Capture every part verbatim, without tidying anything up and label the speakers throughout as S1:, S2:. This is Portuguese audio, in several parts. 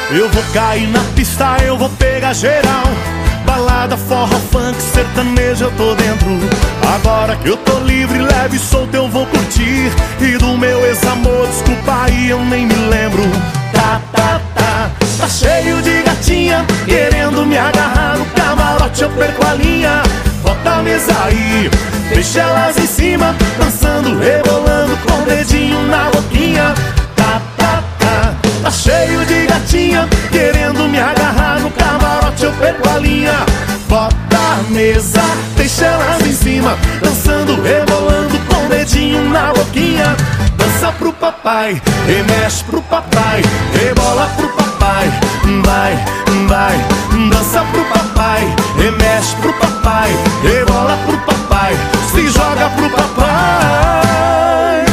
S1: Eu vou cair na pista, eu vou pegar geral. Balada, forró, funk, sertanejo, eu tô dentro. Agora que eu tô livre, leve e solto, eu vou curtir. E do meu ex-amor, desculpa aí, eu nem me lembro. Tá, tá, tá, tá cheio de gatinha querendo me agarrar no camarote, eu perco a linha. Bota a mesa aí, deixa elas em cima, dançando, rebolando com o dedinho na boquinha. Tá, tá, tá, tá cheio de gatinha querendo me agarrar no camarote, eu perco a linha. Bota a mesa, deixa elas em cima, dançando, rebolando com o dedinho na boquinha. Dança pro papai, remexe pro papai, rebola pro papai, vai, vai. Dança pro papai, remexe pro papai, rebola pro papai, se joga pro papai.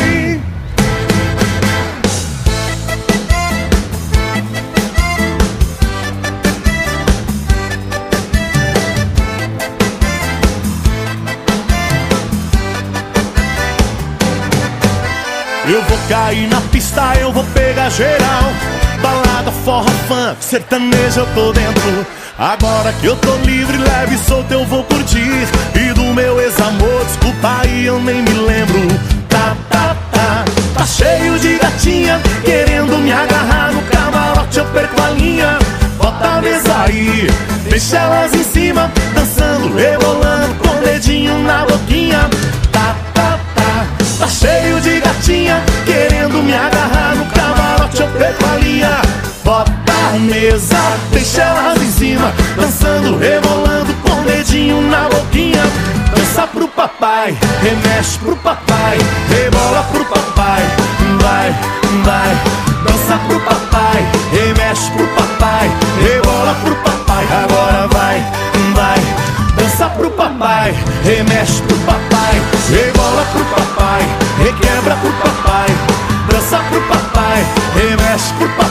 S1: Eu vou cair na pista, eu vou pegar geral. Balada, forró, funk, sertanejo, eu tô dentro. Agora que eu tô livre, leve e solto, eu vou curtir. E do meu ex-amor, desculpa aí, eu nem me lembro. Tá, tá, tá, tá cheio de gatinha querendo me agarrar no camarote, eu perco a linha. Bota a mesa aí, deixa elas em cima, dançando, rebolando com o dedinho na boquinha. Tá, tá, tá, tá cheio de gatinha querendo me agarrar no camarote, eu perco a linha. Bota a mesa, deixa elas em cima, dançando, rebolando com o dedinho na boquinha. Dança pro papai, remexe pro papai, rebola pro papai, vai, vai. Dança pro papai, remexe pro papai, rebola pro papai, agora vai, vai. Dança pro papai, remexe pro papai, rebola pro papai, requebra pro papai. Dança pro papai, remexe pro papai.